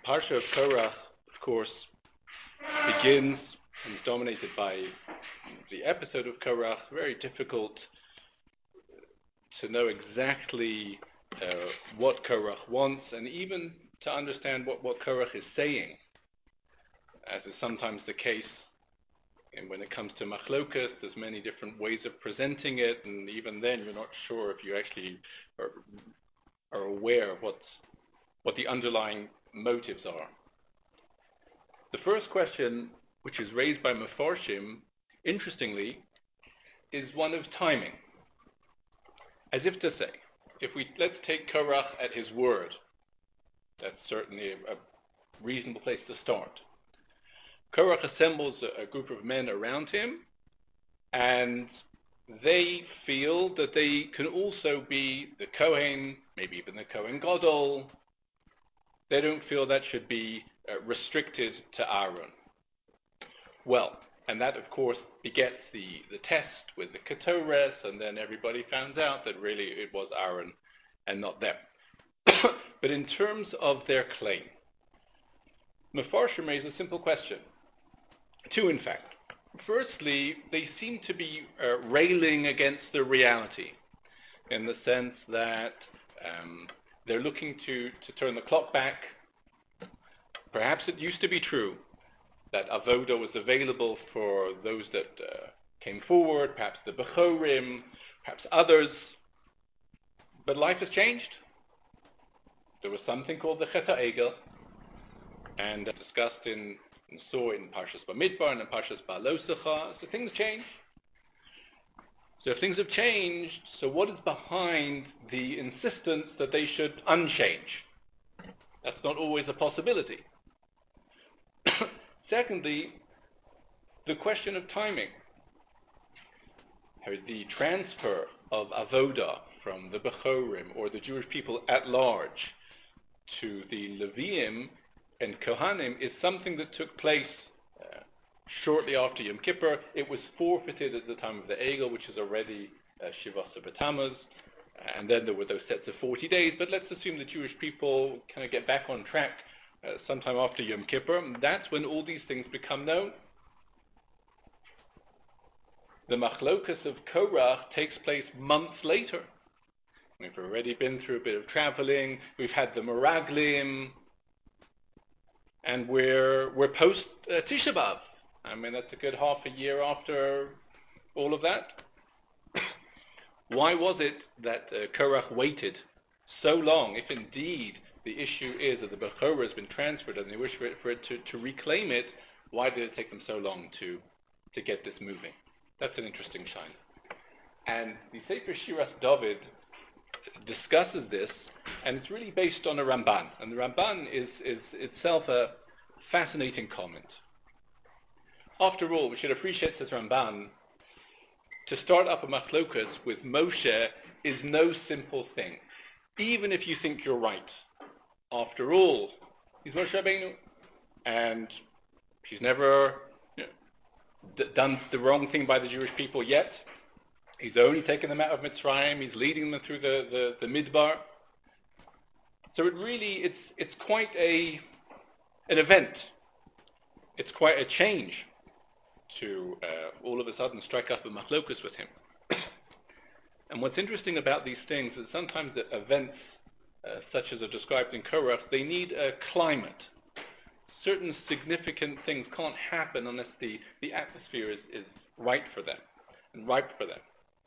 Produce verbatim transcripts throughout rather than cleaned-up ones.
Parsha of Korach, of course, begins and is dominated by the episode of Korach. Very difficult to know exactly uh, what Korach wants, and even to understand what, what Korach is saying, as is sometimes the case. And when it comes to machlokas, there's many different ways of presenting it, and even then you're not sure if you actually are, are aware of what's, what the underlying motives are. The first question, which is raised by Mefarshim, interestingly, is one of timing. As if to say, if we let's take Korach at his word, that's certainly a, a reasonable place to start. Korach assembles a, a group of men around him, and they feel that they can also be the Kohen, maybe even the Kohen Gadol. They don't feel that should be uh, restricted to Aaron. Well, and that, of course, begets the, the test with the Ketores, and then everybody finds out that really it was Aaron and not them. But in terms of their claim, Mefarshim raise a simple question. Two, in fact. Firstly, they seem to be uh, railing against the reality, in the sense that um, they're looking to, to turn the clock back. Perhaps it used to be true that avoda was available for those that uh, came forward, perhaps the Bechorim, perhaps others. But life has changed. There was something called the Chet HaEgel, and uh, discussed in, and saw in Parshas Bamidbar and in Parshas Ba'alosecha. So things change. So if things have changed, so what is behind the insistence that they should unchange? That's not always a possibility. Secondly, the question of timing. The transfer of avoda from the Bechorim, or the Jewish people at large, to the Leviim and Kohanim is something that took place uh, shortly after Yom Kippur. It was forfeited at the time of the Egel, which is already uh, Shivasa B'Tammuz, and then there were those sets of forty days. But let's assume the Jewish people kind of get back on track uh, sometime after Yom Kippur. That's when all these things become known. The machlokas of Korach takes place months later. We've already been through a bit of traveling. We've had the Meraglim, and we're we're post uh, Tisha B'Av. I mean, that's a good half a year after all of that. Why was it that uh, Korach waited so long, if indeed the issue is that the Bechorah has been transferred and they wish for it, for it to, to reclaim it? Why did it take them so long to, to get this moving? That's an interesting shine. And the Sefer Shiras David discusses this, and it's really based on a Ramban. And the Ramban is, is itself a fascinating comment. After all, we should appreciate, says Ramban, to start up a machlokas with Moshe is no simple thing, even if you think you're right. After all, he's Moshe Rabbeinu, and he's never you know, d- done the wrong thing by the Jewish people yet. He's only taken them out of Mitzrayim. He's leading them through the, the, the Midbar. So it really, it's it's quite a an event. It's quite a change to uh, all of a sudden strike up a machlokus with him. And what's interesting about these things is sometimes the events uh, such as are described in Korach, they need a climate. Certain significant things can't happen unless the, the atmosphere is, is right for them and ripe for them.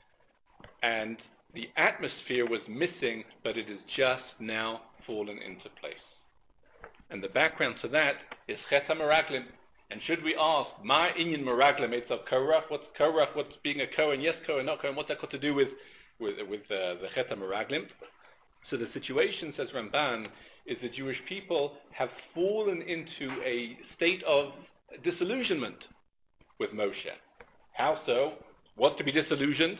And the atmosphere was missing, but it has just now fallen into place. And the background to that is Chet HaMeraglim. And should we ask, Ma inyan Meraglim, it's of Korach, what's Korach, what's being a Kohen, yes Kohen, not Kohen, what's that got to do with, with, with uh, the Chet HaMeraglim? So the situation, says Ramban, is the Jewish people have fallen into a state of disillusionment with Moshe. How so? What's to be disillusioned?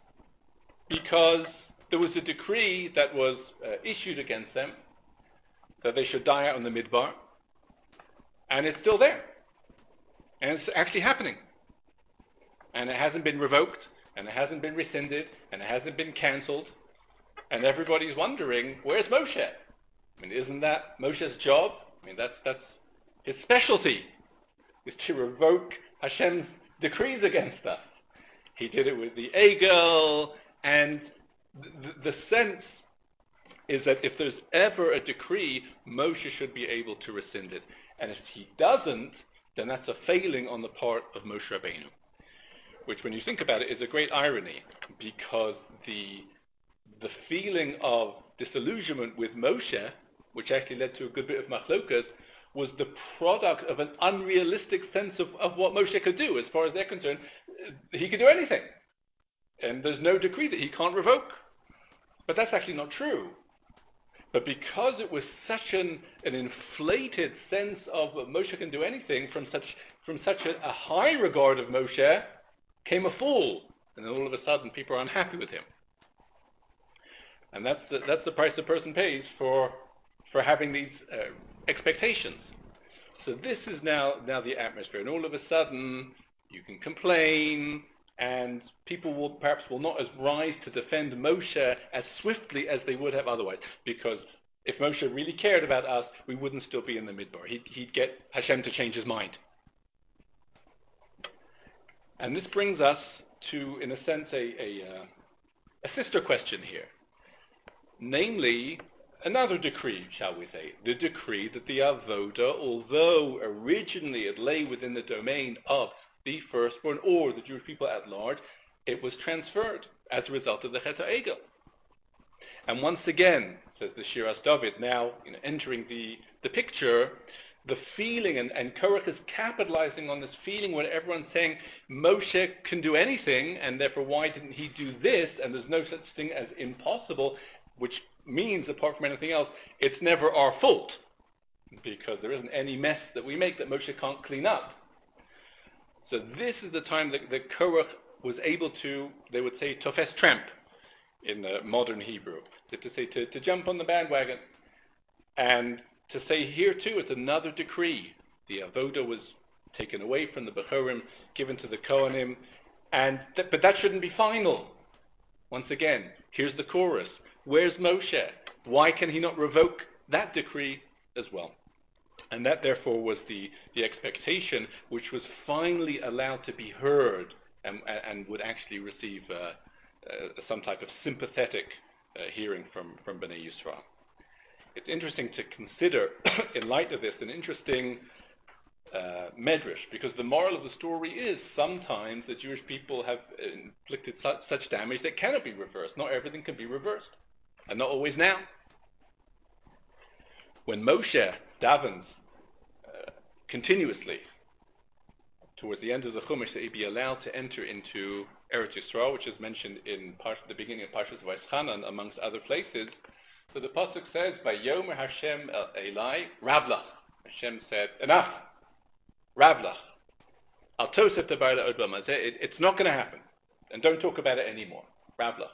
Because there was a decree that was uh, issued against them that they should die out in the Midbar, and it's still there. And it's actually happening. And it hasn't been revoked, and it hasn't been rescinded, and it hasn't been cancelled. And everybody's wondering, where's Moshe? I mean, isn't that Moshe's job? I mean, that's that's his specialty, is to revoke Hashem's decrees against us. He did it with the Egel, and the, the sense is that if there's ever a decree, Moshe should be able to rescind it. And if he doesn't, then that's a failing on the part of Moshe Rabbeinu, which, when you think about it, is a great irony, because the the feeling of disillusionment with Moshe, which actually led to a good bit of machlokas, was the product of an unrealistic sense of, of what Moshe could do. As far as they're concerned, he could do anything. And there's no decree that he can't revoke. But that's actually not true. But because it was such an, an inflated sense of Moshe can do anything, from such from such a, a high regard of Moshe, came a fool. And then all of a sudden people are unhappy with him. And that's the, that's the price a person pays for for having these uh, expectations. So this is now, now the atmosphere. And all of a sudden you can complain, and people will perhaps will not as rise to defend Moshe as swiftly as they would have otherwise. Because if Moshe really cared about us, we wouldn't still be in the Midbar. He'd, he'd get Hashem to change his mind. And this brings us to, in a sense, a, a, uh, a sister question here. Namely, another decree, shall we say, the decree that the Avoda, although originally it lay within the domain of the firstborn or the Jewish people at large, it was transferred as a result of the Chet HaEgel. And once again, says the Shiras David, now you know, entering the, the picture, the feeling, and, and Korach is capitalizing on this feeling where everyone's saying Moshe can do anything, and therefore why didn't he do this, and there's no such thing as impossible, which means, apart from anything else, it's never our fault, because there isn't any mess that we make that Moshe can't clean up. So this is the time that, that Korach was able to, they would say, tofes tramp in uh, modern Hebrew, to, to say to, to jump on the bandwagon, and to say here too, it's another decree. The Avoda was taken away from the Bechorim, given to the Kohanim, and th- but that shouldn't be final. Once again, here's the chorus. Where's Moshe? Why can he not revoke that decree as well? And that, therefore, was the, the expectation, which was finally allowed to be heard and, and would actually receive uh, uh, some type of sympathetic uh, hearing from, from Bnei Yisrael. It's interesting to consider, in light of this, an interesting uh, medrash, because the moral of the story is sometimes the Jewish people have inflicted such, such damage that cannot be reversed. Not everything can be reversed. And not always now. When Moshe davens uh, continuously towards the end of the Chumash that he be allowed to enter into Eretz Yisrael, which is mentioned in part, the beginning of Parashat Vayischanan, amongst other places, so the pasuk says, "Vayomer Hashem el Eli Ravlach." Hashem said, "Enough, Ravlach. Al tosef tabar le'od b'mazeh." It's not going to happen, and don't talk about it anymore. Ravlach.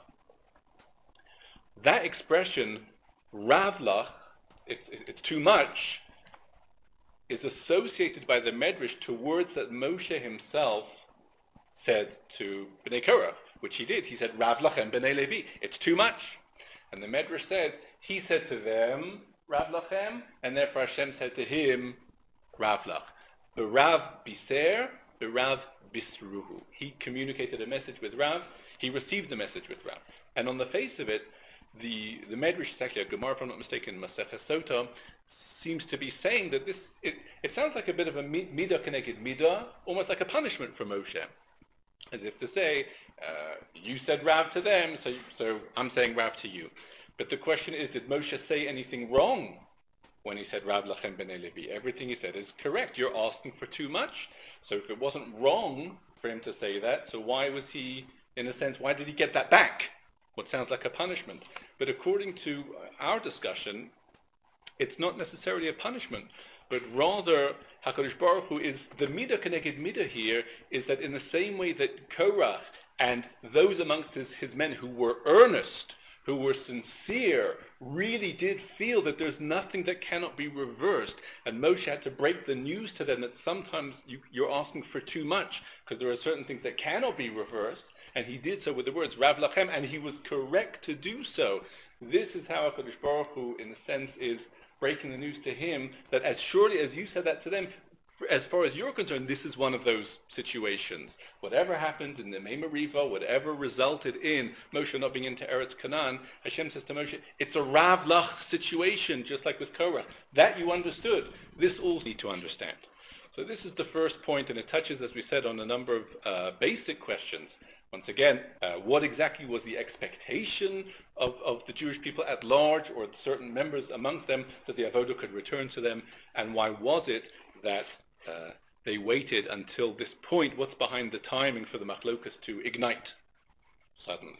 That expression, Ravlach, it's, it's too much, is associated by the Medrash to words that Moshe himself said to Bnei Korach, which he did. He said, Ravlachem Bnei Levi. It's too much. And the Medrash says, he said to them, Ravlachem, and therefore Hashem said to him, Ravlach. B'Rav Biser, B'Rav Bisruhu. He communicated a message with Rav, he received the message with Rav. And on the face of it, The the Medrash is actually a Gemara, if I'm not mistaken, Masechah Sota, seems to be saying that this, it, it sounds like a bit of a midah keneged midah, almost like a punishment for Moshe. As if to say, uh, you said Rav to them, so so I'm saying Rav to you. But the question is, did Moshe say anything wrong when he said Rav lachem b'nei Levi? Everything he said is correct. You're asking for too much. So if it wasn't wrong for him to say that, so why was he, in a sense, why did he get that back? What sounds like a punishment. But according to our discussion, it's not necessarily a punishment, but rather HaKadosh Baruch Hu is the midah keneged midah here, is that in the same way that Korach and those amongst his, his men who were earnest, who were sincere, really did feel that there's nothing that cannot be reversed, and Moshe had to break the news to them that sometimes you, you're asking for too much, because there are certain things that cannot be reversed, and he did so with the words Rav Lachem, and he was correct to do so. This is how HaKadosh Baruch Hu, in a sense, is breaking the news to him that as surely as you said that to them, as far as you're concerned, this is one of those situations. Whatever happened in the Mei Meriva, whatever resulted in Moshe not being into Eretz Canaan, Hashem says to Moshe, it's a Ravlach situation, just like with Korah. That you understood. This also need to understand. So this is the first point, and it touches, as we said, on a number of uh, basic questions. Once again, uh, what exactly was the expectation of, of the Jewish people at large, or certain members amongst them, that the Avodah could return to them, and why was it that uh, they waited until this point? What's behind the timing for the Machlokas to ignite suddenly?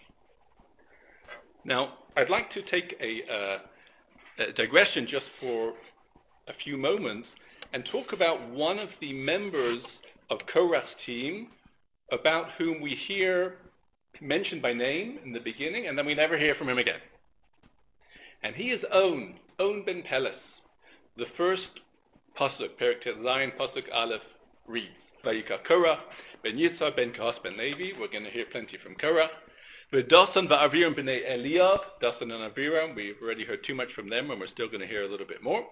Now, I'd like to take a, uh, a digression just for a few moments and talk about one of the members of Korach's team about whom we hear mentioned by name in the beginning, and then we never hear from him again. And he is On, On ben Peles. The first pasuk, Perek Zayin, pasuk Aleph, reads, Vayikach Korach ben Yitzhak ben Kahas ben Levi. We're going to hear plenty from Korach. V'Dasan va'Aviram b'nei Eliab. Dasan and Aviram, we've already heard too much from them, and we're still going to hear a little bit more.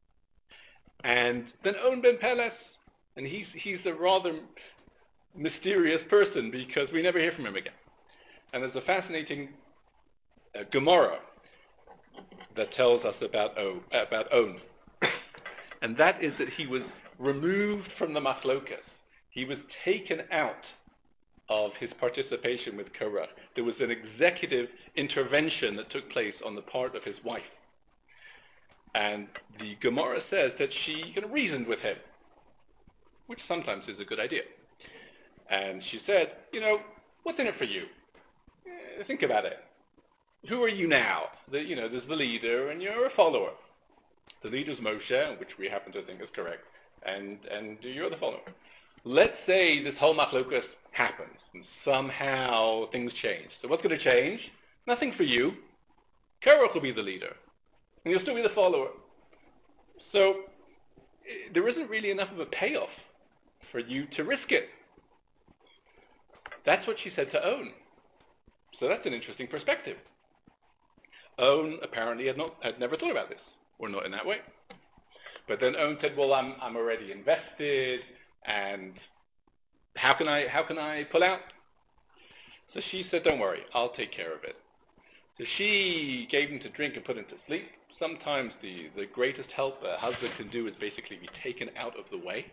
And then On ben Peles, and he's he's a rather mysterious person because we never hear from him again. And there's a fascinating uh, Gemara that tells us about O, about On, and that is that he was removed from the Machlokas. He was taken out of his participation with Korach. There was an executive intervention that took place on the part of his wife. And the Gemara says that she kind of reasoned with him, which sometimes is a good idea. And she said, you know, what's in it for you? Eh, think about it. Who are you now? The, you know, there's the leader and you're a follower. The leader's Moshe, which we happen to think is correct, and, and you're the follower. Let's say this whole machlokas happens and somehow things change. So what's going to change? Nothing for you. Korach will be the leader. And you'll still be the follower. So there isn't really enough of a payoff for you to risk it. That's what she said to On. So that's an interesting perspective. On apparently had not had never thought about this, or not in that way. But then On said, "Well, I'm I'm already invested, and how can I how can I pull out?" So she said, "Don't worry, I'll take care of it." So she gave him to drink and put him to sleep. Sometimes the, the greatest help a husband can do is basically be taken out of the way.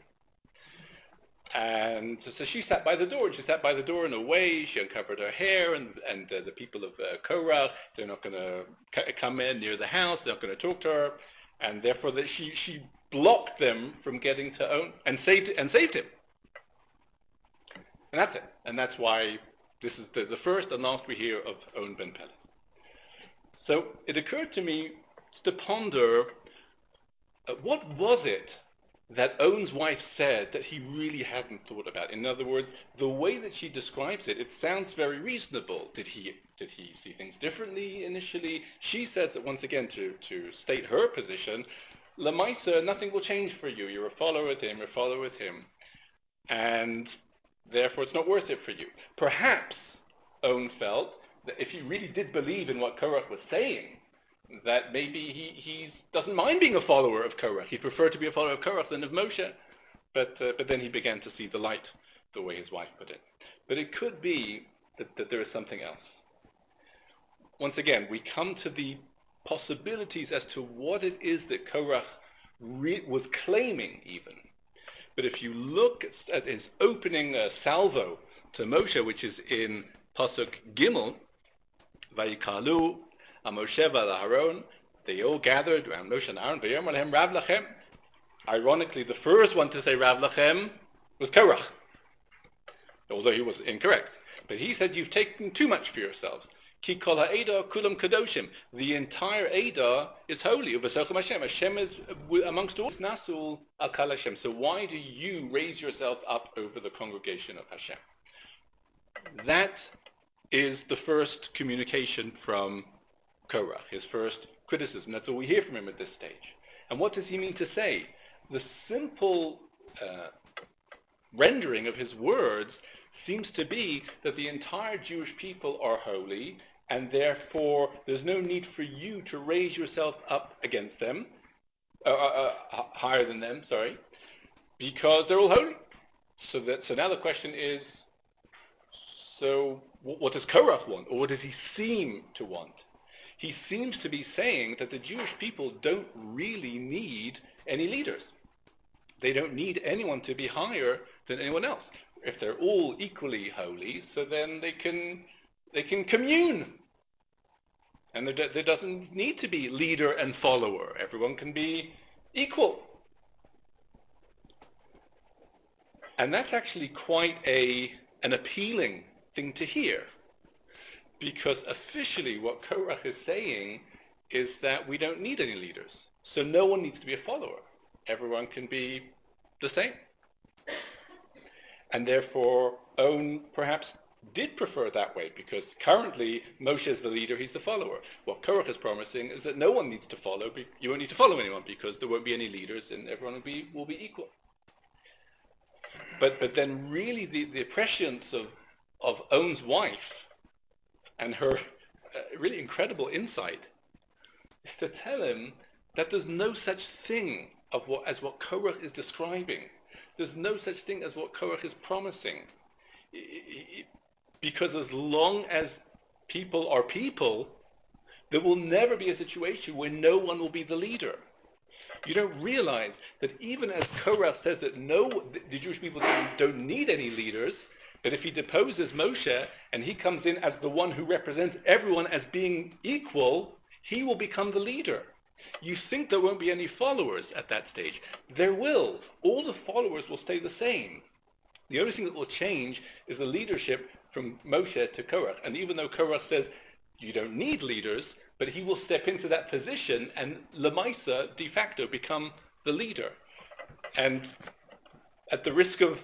And so, so she sat by the door, and she sat by the door in a way. She uncovered her hair, and, and uh, the people of uh, Korach, they're not going to c- come in near the house, they're not going to talk to her, and therefore that she, she blocked them from getting to On, and saved, and saved him. And that's it. And that's why this is the, the first and last we hear of On ben Peles. So it occurred to me to ponder, uh, what was it that On's wife said that he really hadn't thought about? In other words, the way that she describes it, it sounds very reasonable. Did he did he see things differently initially? She says that, once again, to, to state her position, Lamaisa, nothing will change for you. You're a follower with him, you're a follower with him. And therefore it's not worth it for you. Perhaps On felt that if he really did believe in what Korach was saying, that maybe he he's, doesn't mind being a follower of Korach. He'd prefer to be a follower of Korach than of Moshe. But uh, but then he began to see the light, the way his wife put it. But it could be that, that there is something else. Once again, we come to the possibilities as to what it is that Korach re- was claiming even. But if you look at his opening uh, salvo to Moshe, which is in Pasuk Gimel, Vayikalu, Moshe v'Aaron, they all gathered around Moshe and Aaron, V'yom alehem Rav lachem. Ironically, the first one to say Rav lachem was Korach, although he was incorrect. But he said, you've taken too much for yourselves. Ki kol ha'eda kulam kadoshim. The entire Eda is holy. Uvasochem Hashem. Hashem is amongst all. Nasul al kal Hashem. So why do you raise yourselves up over the congregation of Hashem? That is the first communication from Korach, his first criticism. That's all we hear from him at this stage. And what does he mean to say? The simple uh, rendering of his words seems to be that the entire Jewish people are holy, and therefore there's no need for you to raise yourself up against them. uh, uh, uh, higher than them, sorry, because they're all holy. So that so now the question is, so what does Korach want, or what does he seem to want? He seems to be saying that the Jewish people don't really need any leaders. They don't need anyone to be higher than anyone else. If they're all equally holy, so then they can they can commune. And there, there doesn't need to be leader and follower. Everyone can be equal. And that's actually quite a an appealing thing to hear. Because officially what Korach is saying is that we don't need any leaders. So no one needs to be a follower. Everyone can be the same. And therefore, On perhaps did prefer it that way, because currently Moshe is the leader, he's the follower. What Korach is promising is that no one needs to follow, you won't need to follow anyone, because there won't be any leaders and everyone will be, will be equal. But but then really the, the prescience of, of On's wife and her uh, really incredible insight is to tell him that there's no such thing of what, as what Korach is describing. There's no such thing as what Korach is promising. Because as long as people are people, there will never be a situation where no one will be the leader. You don't realize that even as Korach says that no, the Jewish people don't need any leaders, that if he deposes Moshe and he comes in as the one who represents everyone as being equal, he will become the leader. You think there won't be any followers at that stage. There will. All the followers will stay the same. The only thing that will change is the leadership from Moshe to Korach. And even though Korach says you don't need leaders, but he will step into that position and Lamaisa, de facto, become the leader. And at the risk of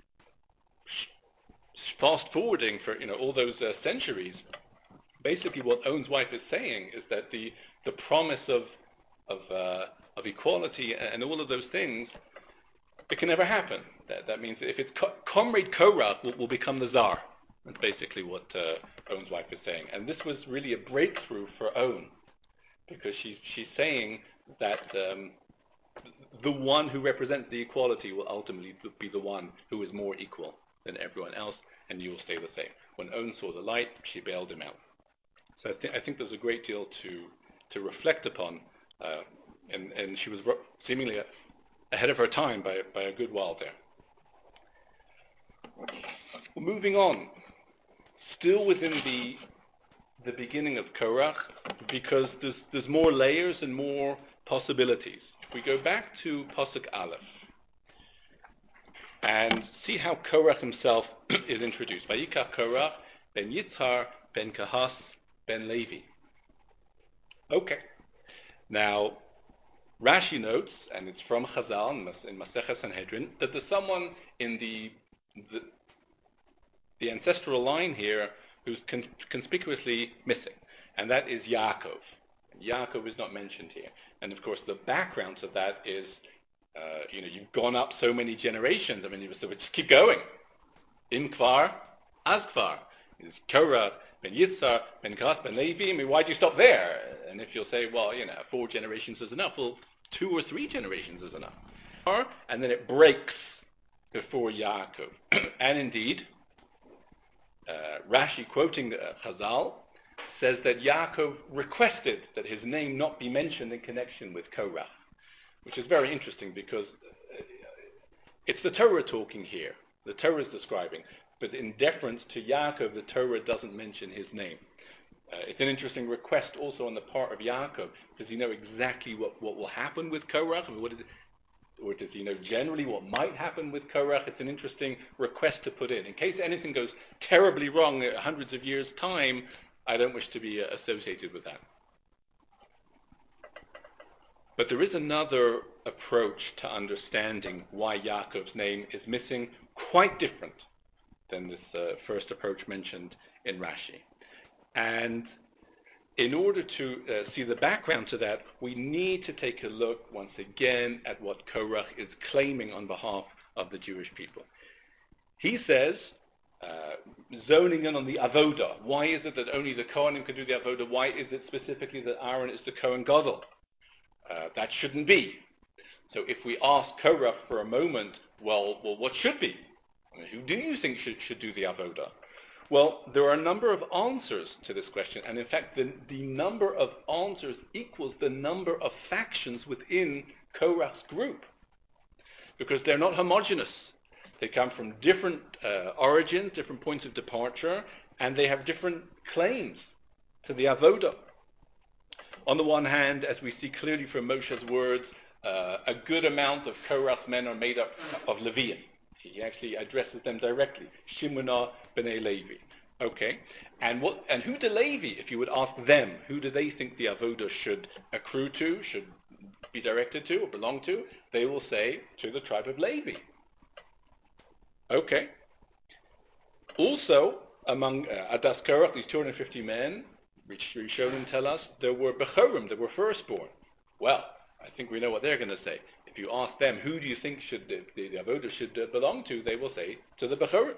fast forwarding for you know all those uh, centuries, basically what On's wife is saying is that the the promise of of uh, of equality and all of those things, it can never happen. That that means that if it's co- comrade Korach will, will become the czar. That's basically what uh, On's wife is saying. And this was really a breakthrough for On, because she's she's saying that um, the one who represents the equality will ultimately be the one who is more equal than everyone else, and you will stay the same. When On saw the light, she bailed him out. So I, th- I think there's a great deal to to reflect upon, uh, and and she was seemingly a, ahead of her time by by a good while there. Well, moving on, still within the the beginning of Korach, because there's there's more layers and more possibilities. If we go back to Pasuk Aleph and see how Korach himself is introduced. Vayikach Korach ben Yitzhar ben Kahas ben Levi. Okay. Now, Rashi notes, and it's from Chazal in Masechah Sanhedrin, that there's someone in the the, the ancestral line here who's con- conspicuously missing, and that is Yaakov. And Yaakov is not mentioned here. And of course, the background to that is, uh, you know, you've gone up so many generations. I mean, so just keep going. Im Kvar, Az Kvar. Is Korah, Ben Yitzhar, Ben Kahas, Ben Levi. I mean, why do you stop there? And if you'll say, well, you know, four generations is enough, well, two or three generations is enough. And then it breaks before Yaakov. And indeed, uh, Rashi, quoting uh, Chazal, says that Yaakov requested that his name not be mentioned in connection with Korah, which is very interesting because it's the Torah talking here. The Torah is describing. But in deference to Yaakov, the Torah doesn't mention his name. Uh, it's an interesting request also on the part of Yaakov. Does he know exactly what, what will happen with Korach? I mean, what is it? Or does he know generally what might happen with Korach? It's an interesting request to put in. In case anything goes terribly wrong in hundreds of years' time, I don't wish to be uh, associated with that. But there is another approach to understanding why Yaakov's name is missing, quite different than this uh, first approach mentioned in Rashi. And in order to uh, see the background to that, we need to take a look once again at what Korach is claiming on behalf of the Jewish people. He says, uh, zoning in on the avoda. Why is it that only the Kohanim can do the avoda? Why is it specifically that Aaron is the Kohen Gadol? Uh, that shouldn't be. So if we ask Korach for a moment, well, well, what should be? I mean, who do you think should, should do the avodah? Well, there are a number of answers to this question, and in fact, the, the number of answers equals the number of factions within Korach's group, because they're not homogeneous. They come from different uh, origins, different points of departure, and they have different claims to the avodah. On the one hand, as we see clearly from Moshe's words, uh, a good amount of Korach's men are made up of Leviim. He actually addresses them directly. Shimona b'nei Levi. Okay, and what? And who do Levi? If you would ask them, who do they think the avodah should accrue to, should be directed to, or belong to? They will say to the tribe of Levi. Okay. Also, among uh, Adas Korach, these two hundred fifty men, which Rishonim tell us, there were Bechorim, there were firstborn. Well, I think we know what they're going to say. If you ask them, who do you think should the, the, the avodah should uh, belong to, they will say, to the Bechorim.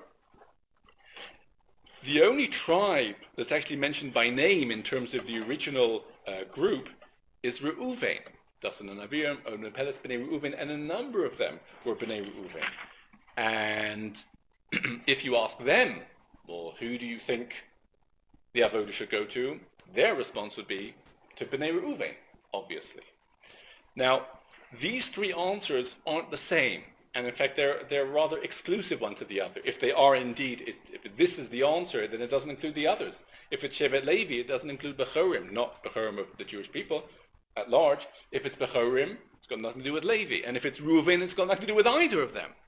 The only tribe that's actually mentioned by name in terms of the original uh, group is Reuven. Dasan and Abiram, Onan Peles, B'nai Reuven, and a number of them were B'nai Reuven. And if you ask them, well, who do you think the avodah should go to? Their response would be to B'nai Reuven, obviously. Now, these three answers aren't the same, and in fact, they're they're rather exclusive one to the other. If they are indeed, it, if this is the answer, then it doesn't include the others. If it's Shevet Levi, it doesn't include Bechorim, not Bechorim of the Jewish people at large. If it's Bechorim, it's got nothing to do with Levi, and if it's Reuven, it's got nothing to do with either of them.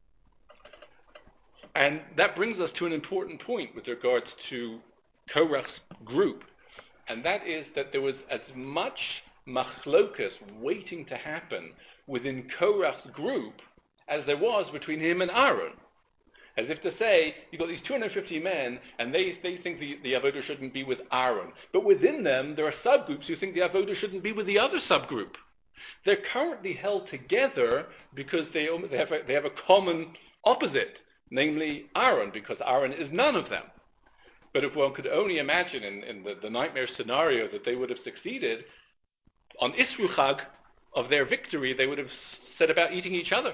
And that brings us to an important point with regards to Korach's group, and that is that there was as much machlokas waiting to happen within Korach's group as there was between him and Aaron. As if to say, you've got these two hundred fifty men, and they, they think the, the avodah shouldn't be with Aaron. But within them, there are subgroups who think the avodah shouldn't be with the other subgroup. They're currently held together because they, they, have, a, they have a common opposite, namely Aaron, because Aaron is none of them. But if one could only imagine in, in the, the nightmare scenario that they would have succeeded, on Isru Chag of their victory, they would have set about eating each other.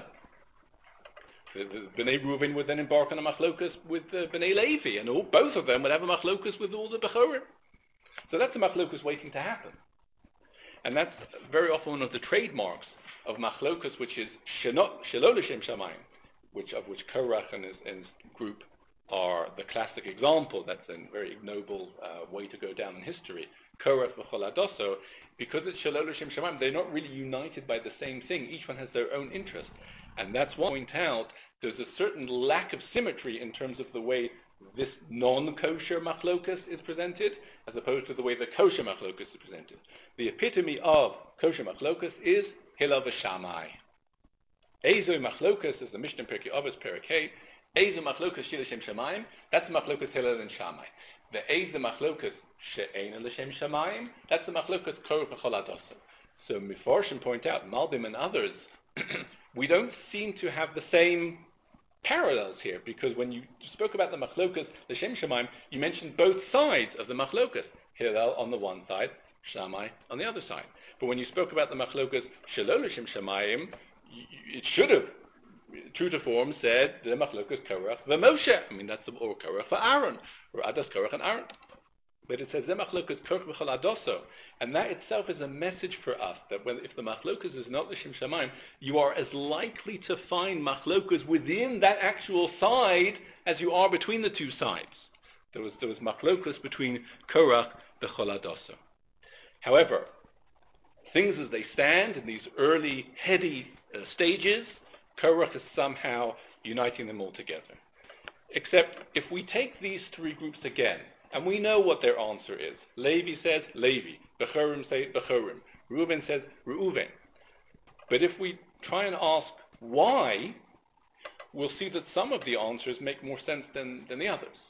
The, the B'nai Reuven would then embark on a machlokus with the B'nai Levi, and all, both of them would have a machlokus with all the Bechorim. So that's a machlokus waiting to happen. And that's very often one of the trademarks of machlokus, which is Shelo L'Shem Shamayim, which of which Korach and his, and his group are the classic example. That's a very noble uh, way to go down in history. Korach v'chol adoso, because it's Shelo L'Shem Shamayim, they're not really united by the same thing. Each one has their own interest. And that's why I point out there's a certain lack of symmetry in terms of the way this non-kosher machlokus is presented, as opposed to the way the kosher machlokus is presented. The epitome of kosher machlokus is Hillel v'Shammai. Ezo machlokus is the Mishnah in Pirkei Avos Perek Hey. Ezo machlokus Shel L'Shem Shamayim. That's machlokus Hillel and Shammai. The Ezo machlokus she'ein L'Shem Shamayim. That's the machlokus Korach v'chol adoso. So Mefarshim point out, Malbim and others, we don't seem to have the same parallels here, because when you spoke about the machlokas, the Shem Shamayim, you mentioned both sides of the machlokas. Hillel on the one side, Shammai on the other side. But when you spoke about the machlokas, Shelo L'Shem Shamayim, it should have, true to form, said the machlokas Korach v'Moshe. I mean, that's the, or Korach for Aaron, or Adas Korach and Aaron. But it says the machlokas Korach v'chol adoso. And that itself is a message for us that when, if the machlokas is not L'Shem Shamayim, you are as likely to find machlokas within that actual side as you are between the two sides. There was there was machlokas between Korach v'chol adoso. However, things as they stand in these early heady uh, stages, Korach is somehow uniting them all together. Except if we take these three groups again, and we know what their answer is. Levi says Levi. Bechorim say Bechorim. Reuven says Reuven. But if we try and ask why, we'll see that some of the answers make more sense than, than the others.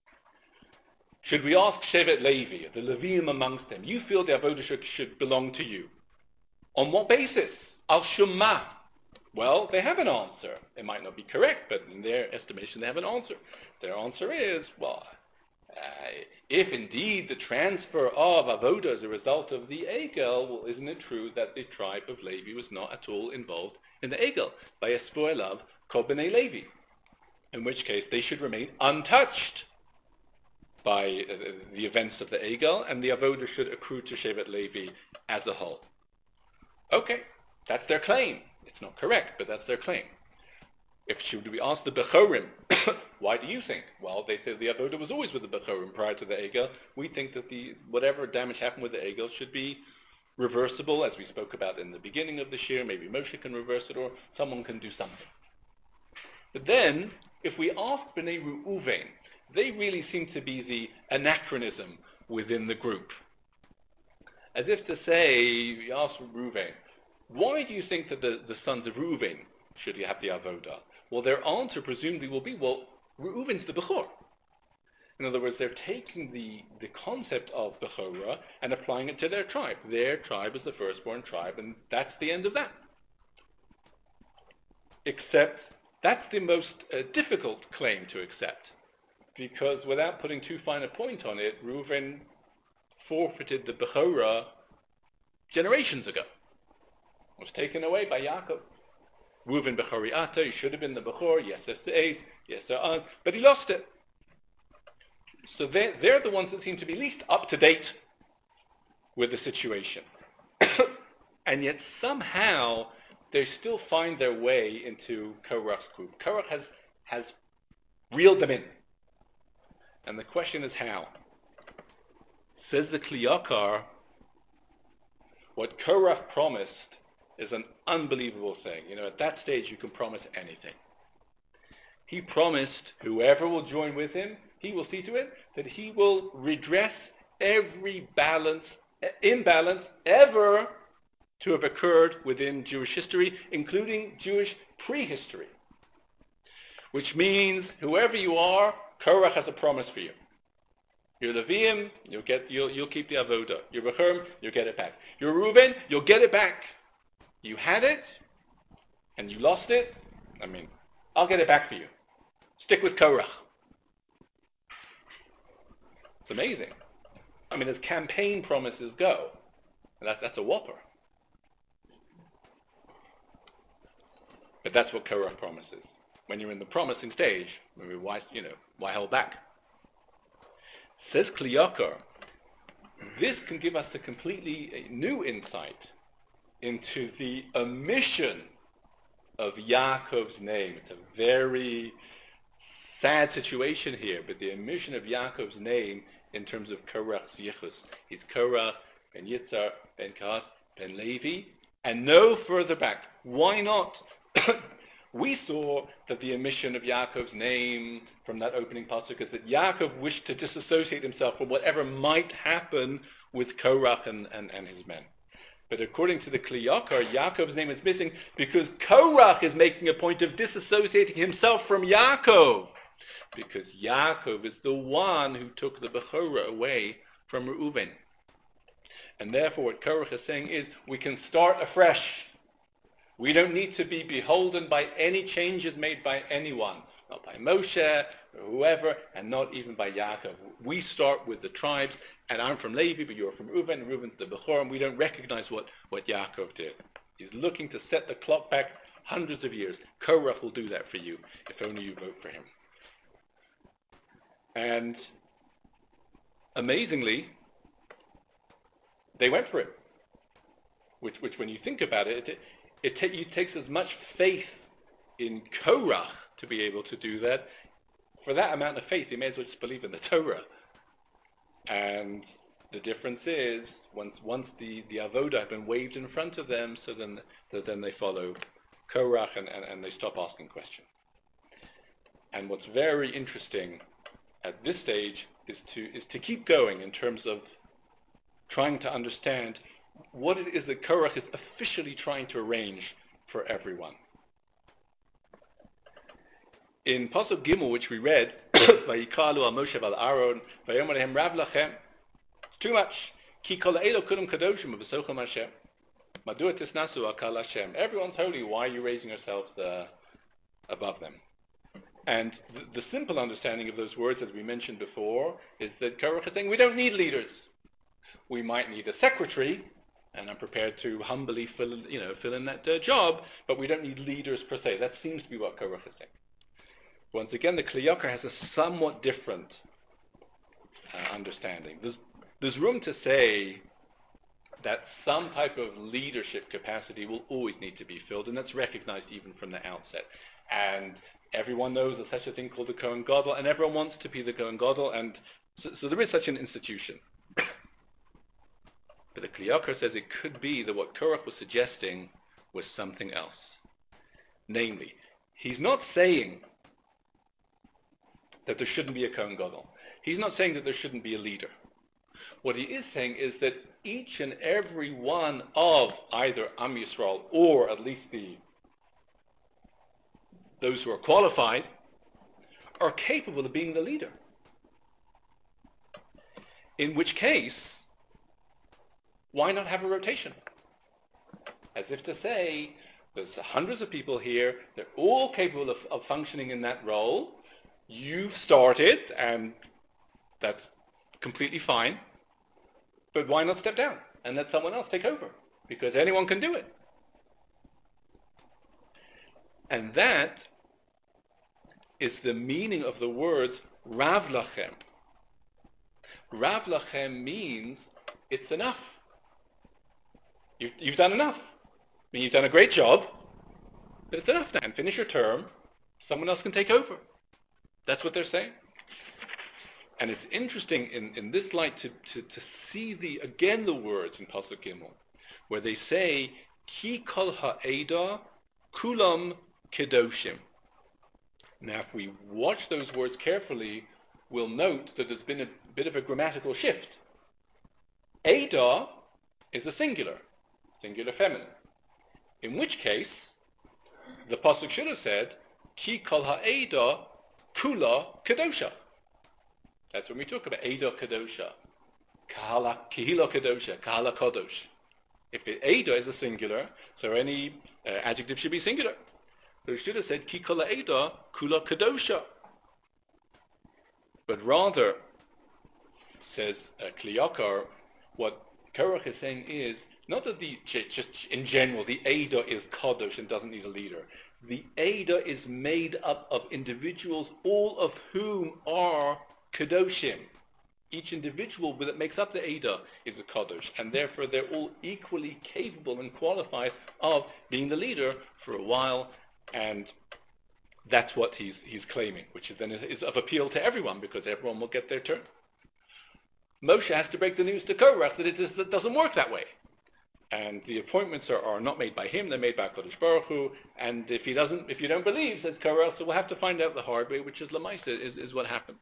Should we ask Shevet Levi, the Leviim amongst them, you feel the avodah should, should belong to you? On what basis? Al Shumma. Well, they have an answer. It might not be correct, but in their estimation they have an answer. Their answer is, well, Uh, if indeed the transfer of avoda is a result of the egel, well, isn't it true that the tribe of Levi was not at all involved in the egel by a spoil of kol b'nei Levi? In which case they should remain untouched by uh, the events of the egel, and the avoda should accrue to Shevet Levi as a whole. Okay, that's their claim. It's not correct, but that's their claim. If should we ask the Bechorim, why do you think? Well, they say the avoda was always with the Bechorim prior to the egel. We think that the whatever damage happened with the egel should be reversible, as we spoke about in the beginning of the shir. Maybe Moshe can reverse it, or someone can do something. But then, if we ask Bnei Reuven, they really seem to be the anachronism within the group. As if to say, we ask Reuven, why do you think that the, the sons of Reuven should have the avoda? Well, their answer presumably will be, well, Reuven's the Bechor. In other words, they're taking the, the concept of Bechorah and applying it to their tribe. Their tribe is the firstborn tribe, and that's the end of that. Except that's the most uh, difficult claim to accept, because without putting too fine a point on it, Reuven forfeited the Bechorah generations ago. It was taken away by Yaakov. Reuven Bechori Ata, he should have been the Bechor, yes, yes, the yes, there are, but he lost it. So they're, they're the ones that seem to be least up to date with the situation. And yet somehow they still find their way into Korach's group. Korach has, has reeled them in. And the question is how? Says the Kli Yakar, what Korach promised is an unbelievable thing. You know, at that stage you can promise anything. He promised whoever will join with him, he will see to it that he will redress every balance, imbalance ever to have occurred within Jewish history, including Jewish prehistory. Which means whoever you are, Korach has a promise for you. You're Leviim, you'll get, you'll, you'll keep the avoda. You're Bechorim, you'll get it back. You're Reuben, you'll get it back. You had it, and you lost it. I mean, I'll get it back for you. Stick with Korach. It's amazing. I mean, as campaign promises go, that, that's a whopper. But that's what Korach promises. When you're in the promising stage, why, you know, why hold back? Says Kli Yakar, this can give us a completely new insight into the omission of Yaakov's name. It's a very sad situation here, but the omission of Yaakov's name in terms of Korach's yichus. He's Korach, ben Yitzhar, ben Kahas, ben Levi, and no further back. Why not? We saw that the omission of Yaakov's name from that opening pasuk is that Yaakov wished to disassociate himself from whatever might happen with Korach and, and, and his men. But according to the Kli Yakar, Yaakov's name is missing because Korach is making a point of disassociating himself from Yaakov. Because Yaakov is the one who took the Bechorah away from Reuven. And therefore what Korach is saying is, we can start afresh. We don't need to be beholden by any changes made by anyone. Not by Moshe, or whoever, and not even by Yaakov. We start with the tribes, and I'm from Levi, but you're from Reuven, and Reuven's the Bechor, and we don't recognize what, what Yaakov did. He's looking to set the clock back hundreds of years. Korach will do that for you, if only you vote for him. And amazingly, they went for it. Which, which when you think about it, it, it, ta- it takes as much faith in Korach to be able to do that. For that amount of faith, you may as well just believe in the Torah. And the difference is, once once the, the avodah have been waved in front of them, so then so then they follow Korach and, and, and they stop asking questions. And what's very interesting at this stage is to is to keep going in terms of trying to understand what it is that Korach is officially trying to arrange for everyone. In Pasuk Gimel, which we read, Vayikalu al Moshe val Aaron, Vayomer lehem Rav lachem. It's too much. Ki kol ha'elo kudum kadoshim v'sochem Hashem. Madua tisnasu akal Hashem. Everyone's holy. Why are you raising yourselves uh, above them? And the, the simple understanding of those words, as we mentioned before, is that Korach is saying we don't need leaders. We might need a secretary, and I'm prepared to humbly fill, you know, fill in that uh, job, but we don't need leaders per se. That seems to be what Korach is saying. Once again, the Kli Yakar has a somewhat different uh, understanding. There's, there's room to say that some type of leadership capacity will always need to be filled, and that's recognized even from the outset. And everyone knows there's such a thing called the Kohen Gadol, and everyone wants to be the Kohen Gadol, and so, so there is such an institution. But the Kli Yakar says it could be that what Korach was suggesting was something else. Namely, he's not saying that there shouldn't be a Kohen Gadol. He's not saying that there shouldn't be a leader. What he is saying is that each and every one of either Am Yisrael or at least the those who are qualified are capable of being the leader. In which case, why not have a rotation? As if to say, there's hundreds of people here, they're all capable of, of functioning in that role. You started, and that's completely fine. But why not step down and let someone else take over? Because anyone can do it. And that is the meaning of the words Rav Lachem. Rav Lachem means it's enough. You've, you've done enough. I mean, you've done a great job, but it's enough now. And finish your term, someone else can take over. That's what they're saying. And it's interesting in, in this light to, to, to see the again the words in Pasuk Gimel, where they say, Ki kol ha'eda kulam kedoshim. Now, if we watch those words carefully, we'll note that there's been a bit of a grammatical shift. Eda is a singular, singular feminine. In which case, the Pasuk should have said, Ki kol ha'eda kula kedosha. That's when we talk about Eda Kadosha, Kahala, Kihila Kadosha, Kahala Kadosh. If the Eda is a singular, so any uh, adjective should be singular. So it should have said Kikala Eda, Kula Kadosha. But rather, says uh, Kli Yakar, what Korach is saying is, not that the, just in general, the Eda is Kadosh and doesn't need a leader. The Eda is made up of individuals, all of whom are Kadoshim. Each individual that makes up the Eda is a Kadosh, and therefore they're all equally capable and qualified of being the leader for a while, and that's what he's he's claiming, which then is of appeal to everyone, because everyone will get their turn. Moshe has to break the news to Korach that it, just, it doesn't work that way. And the appointments are, are not made by him, they're made by Kodesh Baruch Hu, and if he doesn't, if you don't believe, says Korach, so we'll have to find out the hard way, which is Lamaisa, is, is what happened.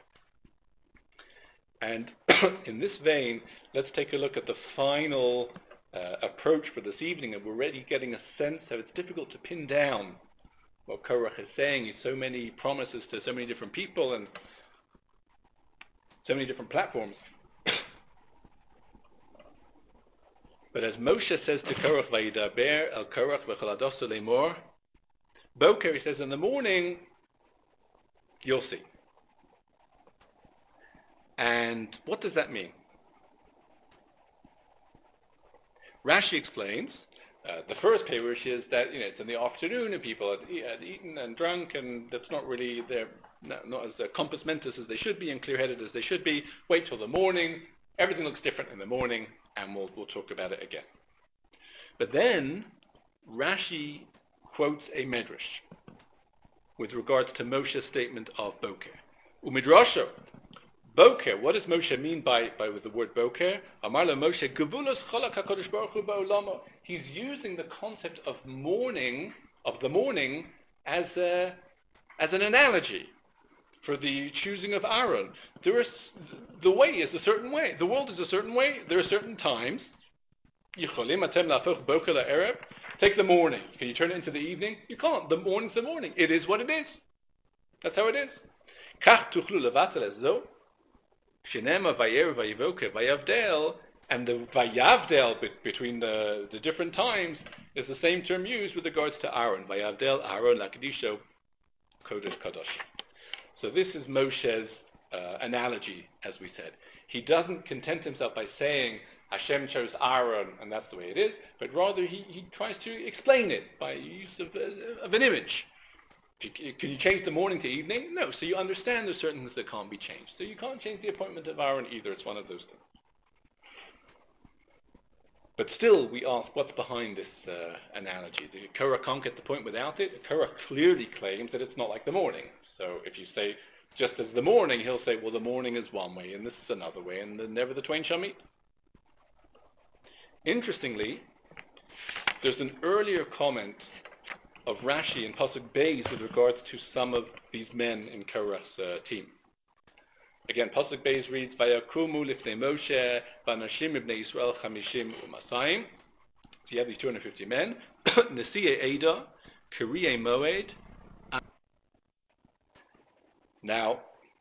And in this vein, let's take a look at the final uh, approach for this evening, and we're already getting a sense that it's difficult to pin down what Korach is saying. He's so many promises to so many different people and so many different platforms. But as Moshe says to Korach, Vayidaber el Korach v'chol hadoso lemor, Boker, he says, in the morning, you'll see. And what does that mean? Rashi explains, uh, the first parish is that, you know, it's in the afternoon and people had, had eaten and drunk, and that's not really, they're not, not as uh, compass mentis as they should be and clear-headed as they should be. Wait till the morning. Everything looks different in the morning, and we'll, we'll talk about it again. But then Rashi quotes a medrash with regards to Moshe's statement of Boker. Umidrasha, Boker, what does Moshe mean by, by with the word Boker? Amar lo Moshe, Gevulos cholak HaKadosh Baruch Hu ba'olamo. He's using the concept of morning, of the morning, as a, as an analogy for the choosing of Aaron. There is, the way is a certain way. The world is a certain way. There are certain times. Yicholim atem lafoch boker la'erev. Take the morning. Can you turn it into the evening? You can't. The morning's the morning. It is what it is. That's how it is. Kach tuchlu levatel ezo. Shenema vayer vayivoker vayavdel. And the vayavdel between the, the different times is the same term used with regards to Aaron. Vayavdel Aaron lakadisho Kodesh Kadosh. So this is Moshe's uh, analogy, as we said. He doesn't content himself by saying Hashem chose Aaron and that's the way it is, but rather he, he tries to explain it by use of, uh, of an image. Can you change the morning to evening? No. So you understand there's certain things that can't be changed. So you can't change the appointment of Aaron either. It's one of those things. But still, we ask, what's behind this uh, analogy? The Korah can't get the point without it. Korah clearly claims that it's not like the morning. So if you say, just as the morning, he'll say, well, the morning is one way, and this is another way, and the, never the twain shall meet. Interestingly, there's an earlier comment of Rashi in Pasuk Beis with regards to some of these men in Korah's uh, team. Again, Pasuk Beis reads, "Vayakumu lifnei Moshe v'anashim ibnei Yisrael chamishim u'masayim." So you have these two hundred fifty men. Nesiei Eda, Kiriyei Moed. Now,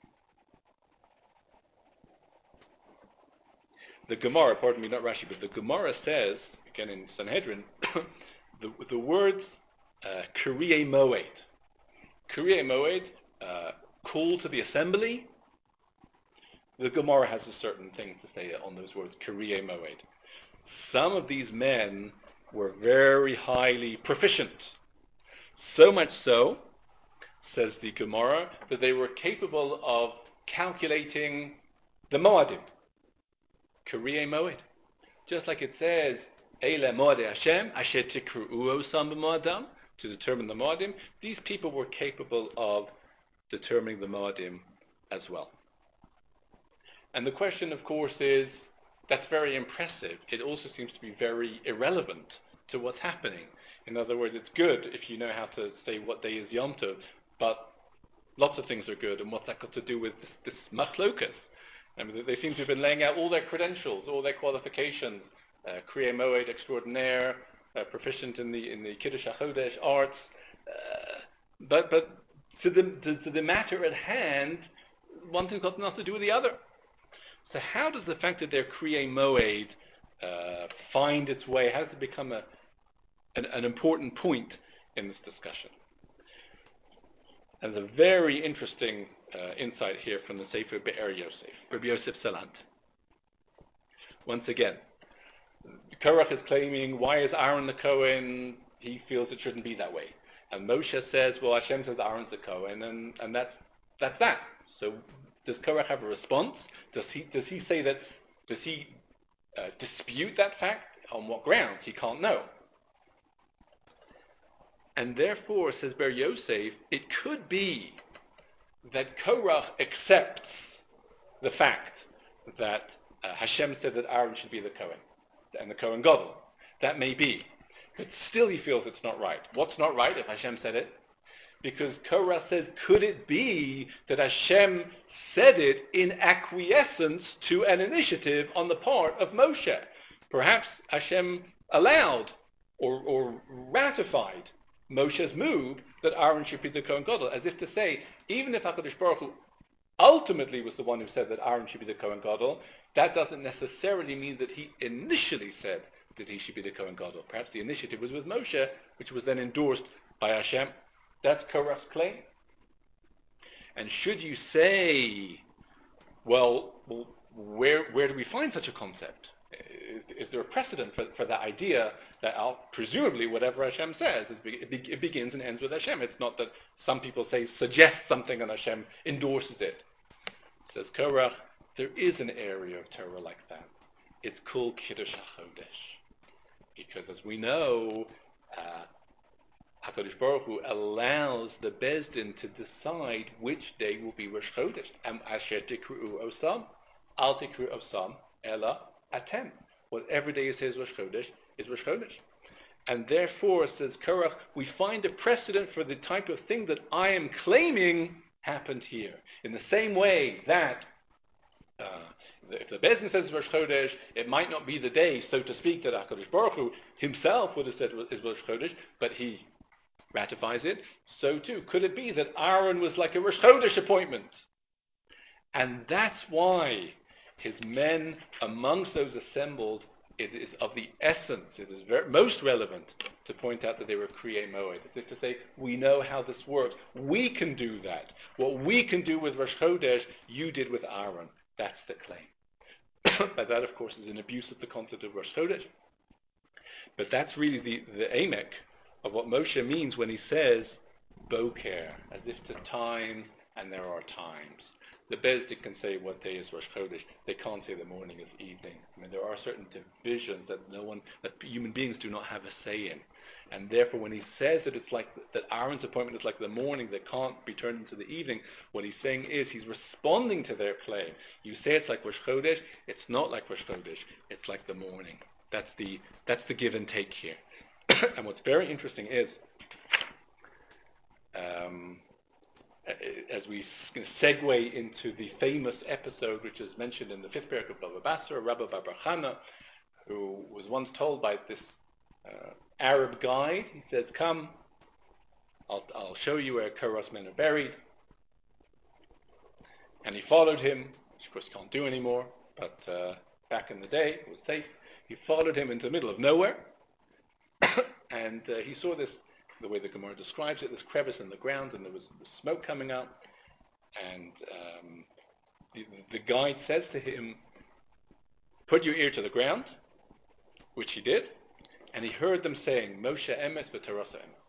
the Gemara, pardon me, not Rashi, but the Gemara says, again in Sanhedrin, the, the words uh, Kiriyei Moed. Kiriyei Moed, uh, call to the assembly. The Gemara has a certain thing to say on those words, Kiriyei Moed. Some of these men were very highly proficient. So much so, says the Gemara, that they were capable of calculating the Moadim. Kiriyei Moed. Just like it says, Eile Moadei Hashem, Asher Tikru'u Osam B'Moadam, to determine the Moadim. These people were capable of determining the Moadim as well. And the question, of course, is, that's very impressive. It also seems to be very irrelevant to what's happening. In other words, it's good if you know how to say what day is Yom Tov, but lots of things are good, and what's that got to do with this, this machlokas? I mean, they seem to have been laying out all their credentials, all their qualifications, uh, Kriyei Moed extraordinaire, uh, proficient in the in the Kiddush HaChodesh arts, uh, but but to the to, to the matter at hand, one thing's got nothing to do with the other. So how does the fact that they're Kriyei Moed uh, find its way? How does it become a, an, an important point in this discussion? And a very interesting uh, insight here from the Sefer Be'er Yosef, Rabbi Yosef Salant. Once again, Korach is claiming, why is Aaron the Kohen? He feels it shouldn't be that way. And Moshe says, well, Hashem says Aaron's the Kohen, and, and that's that's that. So does Korach have a response? Does he does he say that? Does he uh, dispute that fact? On what grounds? He can't know. And therefore, says Ber Yosef, it could be that Korach accepts the fact that uh, Hashem said that Aaron should be the Kohen and the Kohen Gadol. That may be, but still he feels it's not right. What's not right if Hashem said it? Because Korah says, could it be that Hashem said it in acquiescence to an initiative on the part of Moshe? Perhaps Hashem allowed or, or ratified Moshe's move that Aaron should be the Kohen Gadol, as if to say, even if HaKadosh Baruch Hu ultimately was the one who said that Aaron should be the Kohen Gadol, that doesn't necessarily mean that he initially said that he should be the Kohen Gadol. Perhaps the initiative was with Moshe, which was then endorsed by Hashem. That's Korach's claim. And should you say, well, well where where do we find such a concept? Is, is there a precedent for, for the idea that I'll, presumably whatever Hashem says, is, it, be, it begins and ends with Hashem. It's not that some people say, suggest something and Hashem endorses it. Says Korach, there is an area of Torah like that. It's called Kiddush HaChodesh. Because as we know, uh, HaKadosh Baruch Hu allows the Beis Din to decide which day will be Rosh Chodesh. Am asher tikru'u osam, al tikru'u osam, ela atem. Whatever day it says Rosh Chodesh is Rosh Chodesh. And therefore, says Korach, we find a precedent for the type of thing that I am claiming happened here. In the same way that uh, if the Beis Din says Rosh Chodesh, it might not be the day, so to speak, that HaKadosh Baruch Hu himself would have said is Rosh Chodesh, but he ratifies it. So too, could it be that Aaron was like a Rosh Chodesh appointment? And that's why his men amongst those assembled it is of the essence, it is very, most relevant to point out that they were Kriyei Moed. As if to say, we know how this works. We can do that. What we can do with Rosh Chodesh, you did with Aaron. That's the claim. But that, of course, is an abuse of the concept of Rosh Chodesh. But that's really the, the emek of what Moshe means when he says, Boker, as if to times, and there are times. The Bezdin can say what day is Rosh Chodesh. They can't say the morning is evening. I mean, there are certain divisions that no one, that human beings do not have a say in. And therefore, when he says that it's like, that Aaron's appointment is like the morning that can't be turned into the evening, what he's saying is he's responding to their claim. You say it's like Rosh Chodesh, it's not like Rosh Chodesh, it's like the morning. That's the, that's the give and take here. And what's very interesting is, um, as we segue into the famous episode which is mentioned in the fifth parak of Baba Basra, Rabbi Bar Bar Chana, who was once told by this uh, Arab guide, he says, come, I'll, I'll show you where Korah's men are buried. And he followed him, which of course he can't do anymore, but uh, back in the day it was safe. He followed him into the middle of nowhere, and uh, he saw this, the way the Gemara describes it, this crevice in the ground, and there was smoke coming out. And um, the, the guide says to him, put your ear to the ground, which he did, and he heard them saying, Moshe emes v'Torah emes.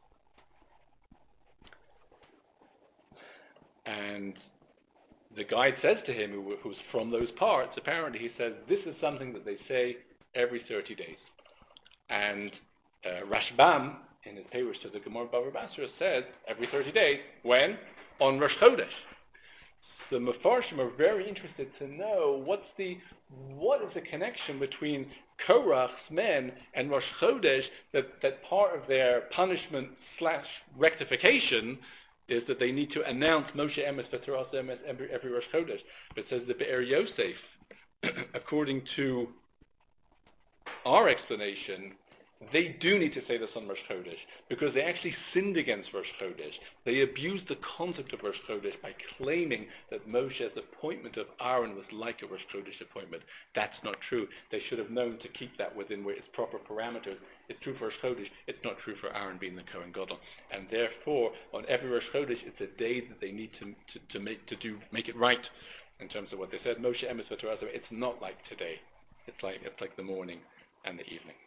And the guide says to him, who, who's from those parts, apparently he says, this is something that they say every thirty days. And uh, Rashbam, in his Perush to the Gemara Bava Basra, says every thirty days. When? On Rosh Chodesh. So Mefarshim are very interested to know what's the, what is the connection between Korach's men and Rosh Chodesh, that, that part of their punishment slash rectification is that they need to announce Moshe Emes v'Torah Emes every, every Rosh Chodesh. But it says the Be'er Yosef, according to our explanation, they do need to say this on Rosh Chodesh because they actually sinned against Rosh Chodesh. They abused the concept of Rosh Chodesh by claiming that Moshe's appointment of Aaron was like a Rosh Chodesh appointment. That's not true. They should have known to keep that within its proper parameters. It's true for Rosh Chodesh. It's not true for Aaron being the Kohen Gadol. And therefore, on every Rosh Chodesh, it's a day that they need to, to, to make to do make it right in terms of what they said. Moshe Emes v'Torah. It's not like today. It's like it's like the morning and the evening.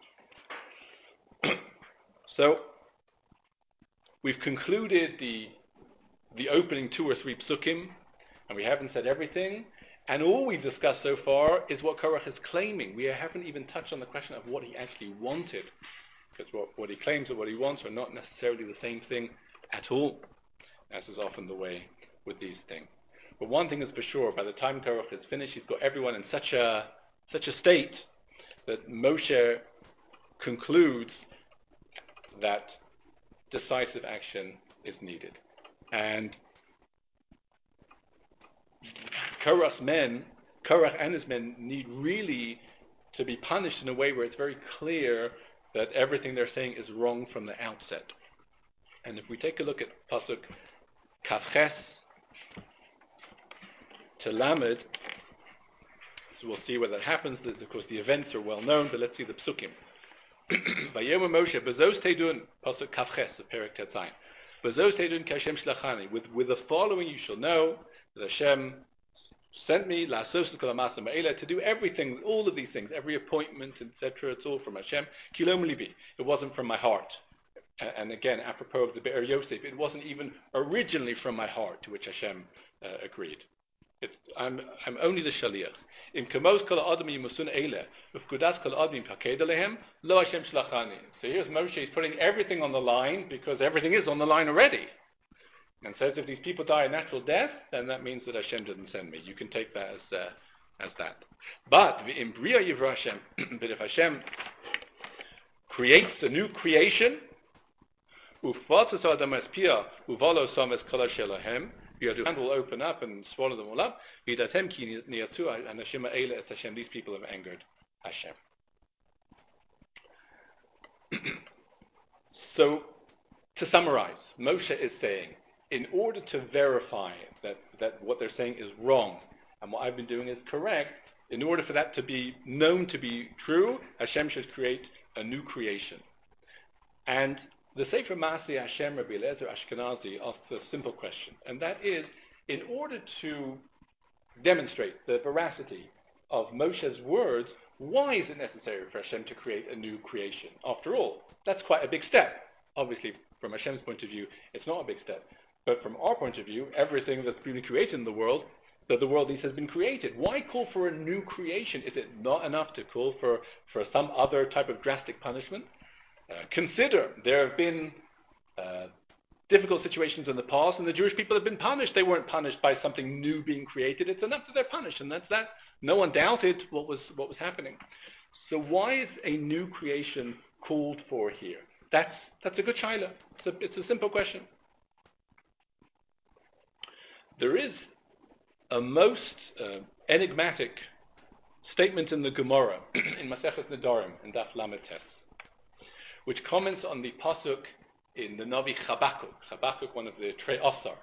So we've concluded the the opening two or three psukim, and we haven't said everything. And all we've discussed so far is what Korach is claiming. We haven't even touched on the question of what he actually wanted, because what, what he claims and what he wants are not necessarily the same thing at all, as is often the way with these things. But one thing is for sure: by the time Korach is finished, he's got everyone in such a such a state that Moshe concludes that decisive action is needed. And Korach's men, Korach and his men need really to be punished in a way where it's very clear that everything they're saying is wrong from the outset. And if we take a look at Pasuk Kafches to Lamed, so we'll see where that happens. Of course, the events are well known, but let's see the psukim. Vayomer Moshe, Bezos Teidun, Pasuk Kafches of Perek Tetzayin. Bezos Teidun Kashem Shlachani. With with the following you shall know that Hashem sent me la'asos kol ha'masa ma'ela, to do everything, all of these things, every appointment, et cetera. It's all from Hashem. Kilom libi. It wasn't from my heart. And again, apropos of the Be'er Yosef, it wasn't even originally from my heart, to which Hashem uh, agreed. It, I'm I'm only the shaliach. Im kamos kol adam yimusun eile, ufkudas kol adam paked alehem, lo Hashem shlachani. So here's Moshe, he's putting everything on the line because everything is on the line already. And says if these people die a natural death, then that means that Hashem didn't send me. You can take that as uh, as that. But v'im bria yivra Hashem, but if Hashem creates a new creation, ufatzas adam es pia uvalo sam es kol shelahem, your hand will open up and swallow them all up. And Hashem, Hashem, these people have angered Hashem. So, to summarize, Moshe is saying, in order to verify that, that what they're saying is wrong and what I've been doing is correct, In order for that to be known to be true, Hashem should create a new creation. And the Sefer Masei Hashem, Rabbi Eliezer Ashkenazi, asks a simple question, and that is, in order to demonstrate the veracity of Moshe's words, why is it necessary for Hashem to create a new creation? After all, that's quite a big step. Obviously, from Hashem's point of view, it's not a big step. But from our point of view, everything that's been created in the world, that the world has been created. Why call for a new creation? Is it not enough to call for, for some other type of drastic punishment? Uh, consider, there have been uh, difficult situations in the past, and the Jewish people have been punished. They weren't punished by something new being created. It's enough that they're punished, and that's that. No one doubted what was what was happening. So why is a new creation called for here? That's that's a good shaila. It's a it's a simple question. There is a most uh, enigmatic statement in the Gemara in Maseches Nedarim in Daf Lamed Tes, which comments on the pasuk in the Navi Chabakuk, Chabakuk, one of the Trei Asar.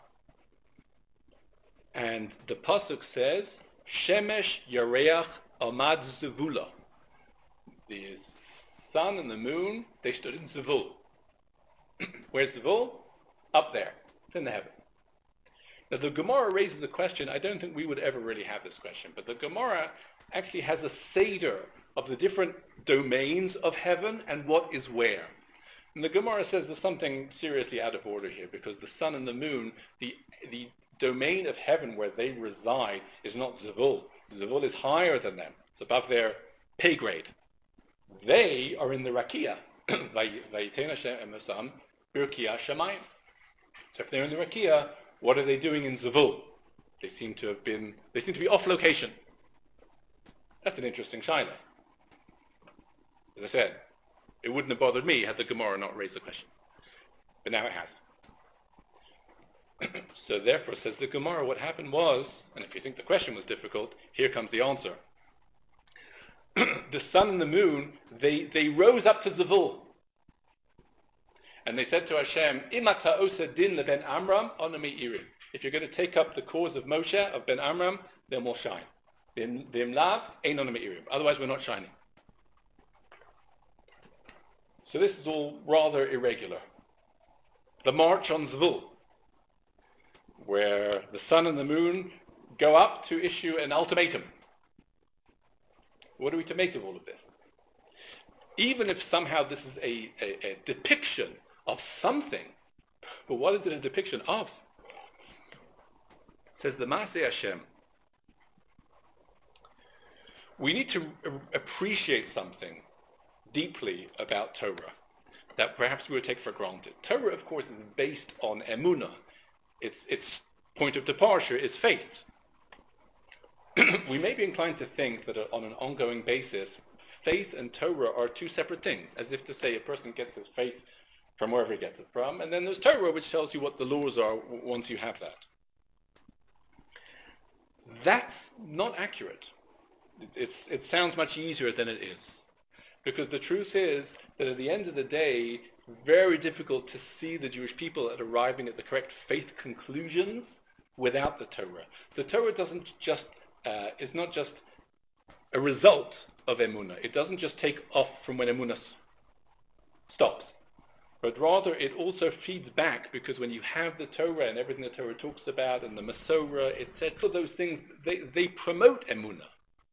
And the pasuk says, Shemesh Yareach Amad Zevula. The sun and the moon, they stood in Zevul. Where's Zevul? Up there. It's in the heaven. Now the Gemara raises the question, I don't think we would ever really have this question, but the Gemara actually has a seder of the different domains of heaven and what is where. And the Gemara says there's something seriously out of order here, because the sun and the moon, the the domain of heaven where they reside is not Zevul. Zevul is higher than them. It's above their pay grade. They are in the Rakia. Vayitein Hashem emasam b'Rakia Shamayim. So if they're in the Rakia, what are they doing in Zevul? They seem to have been, they seem to be off location. That's an interesting shaila. As I said, it wouldn't have bothered me had the Gemara not raised the question. But now it has. So therefore, says the Gemara, what happened was, and if you think the question was difficult, here comes the answer. The sun and the moon, they, they rose up to Zevul. And they said to Hashem, Imata osa din le ben Amram, onami irim. If you're going to take up the cause of Moshe, of ben Amram, then we'll shine. V'im lav, ein onami irim. Otherwise we're not shining. So this is all rather irregular. The march on Zevul, where the sun and the moon go up to issue an ultimatum. What are we to make of all of this? Even if somehow this is a, a, a depiction of something, but what is it a depiction of? Says the Masei Hashem, we need to appreciate something deeply about Torah that perhaps we would take for granted. Torah, of course, is based on emunah. Its, its point of departure is faith. We may be inclined to think that on an ongoing basis, faith and Torah are two separate things, as if to say a person gets his faith from wherever he gets it from, and then there's Torah, which tells you what the laws are once you have that. That's not accurate. It's, it sounds much easier than it is. Because the truth is that at the end of the day, very difficult to see the Jewish people at arriving at the correct faith conclusions without the Torah. The Torah doesn't just, uh, is not just a result of emunah. It doesn't just take off from when emunah stops. But rather it also feeds back, because when you have the Torah and everything the Torah talks about and the Masorah, et cetera, those things, they, they promote emunah.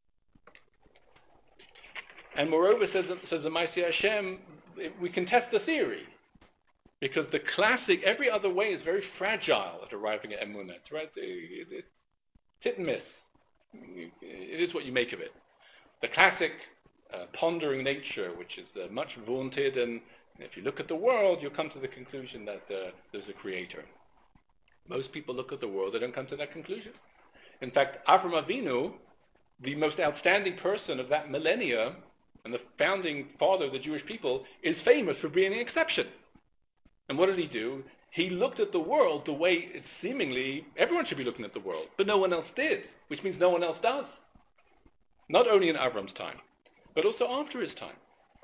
And moreover, says, says the Masei Hashem, we can test the theory. Because the classic, every other way is very fragile at arriving at emunah. It's, right? It, it, it's hit and miss. It is what you make of it. The classic uh, pondering nature, which is uh, much vaunted, and if you look at the world, you'll come to the conclusion that uh, there's a creator. Most people look at the world, they don't come to that conclusion. In fact, Avraham Avinu, the most outstanding person of that millennia, and the founding father of the Jewish people, is famous for being an exception. And what did he do? He looked at the world the way it seemingly everyone should be looking at the world, but no one else did, which means no one else does. Not only in Avram's time, but also after his time.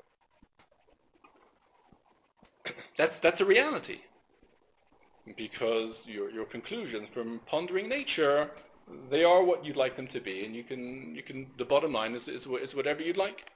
That's that's a reality. Because your your conclusions from pondering nature they are what you'd like them to be, and you can, you can. The bottom line is, is, is whatever you'd like.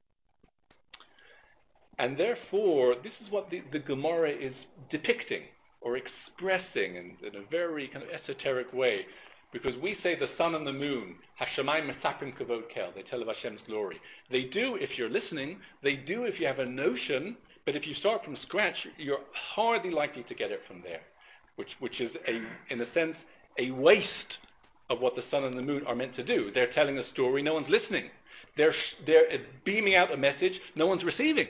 And therefore, this is what the, the Gemara is depicting or expressing in, in a very kind of esoteric way. Because we say the sun and the moon, Hashemayim mesaprim kavod kel, they tell of Hashem's glory. They do if you're listening, they do if you have a notion, but if you start from scratch, you're hardly likely to get it from there. Which, which is, a, in a sense, a waste of what the sun and the moon are meant to do. They're telling a story, no one's listening. They're, they're beaming out a message, no one's receiving.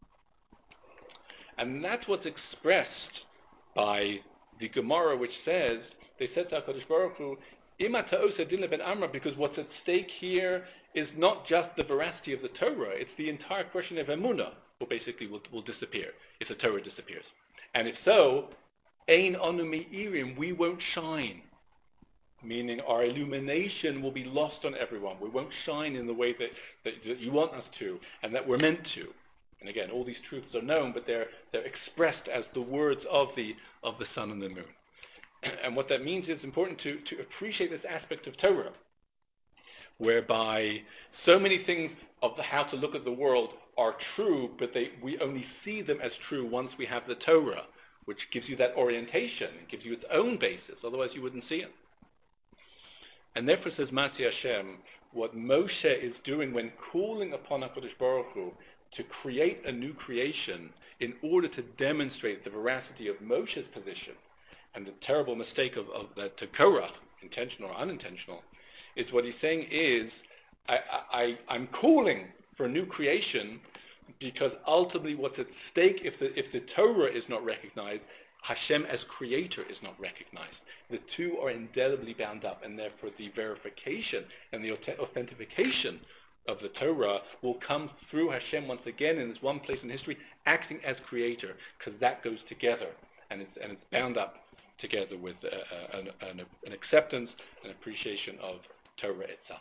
And that's what's expressed by the Gemara, which says, they said to HaKadosh Baruch Hu, Ima ta'osa din ben Amra, because what's at stake here is not just the veracity of the Torah, it's the entire question of Emunah, will basically will, will disappear if the Torah disappears. And if so, Ein anu me'irim, we won't shine. Meaning our illumination will be lost on everyone. We won't shine in the way that, that, that you want us to, and that we're meant to. And again, all these truths are known, but they're they're expressed as the words of the of the sun and the moon. And what that means is important to, to appreciate this aspect of Torah, whereby so many things of the, how to look at the world are true, but they we only see them as true once we have the Torah, which gives you that orientation, it gives you its own basis, otherwise you wouldn't see it. And therefore, says Masi Hashem, what Moshe is doing when calling upon HaKadosh Baruch Hu to create a new creation in order to demonstrate the veracity of Moshe's position and the terrible mistake of, of that to Korach, intentional or unintentional, is what he's saying is, I, I, I'm calling for a new creation because ultimately what's at stake if the, if the Torah is not recognized, Hashem as creator is not recognized. The two are indelibly bound up, and therefore the verification and the authentication of the Torah will come through Hashem once again in this one place in history, acting as creator, because that goes together, and it's and it's bound up together with uh, uh, an, an, an acceptance and appreciation of Torah itself.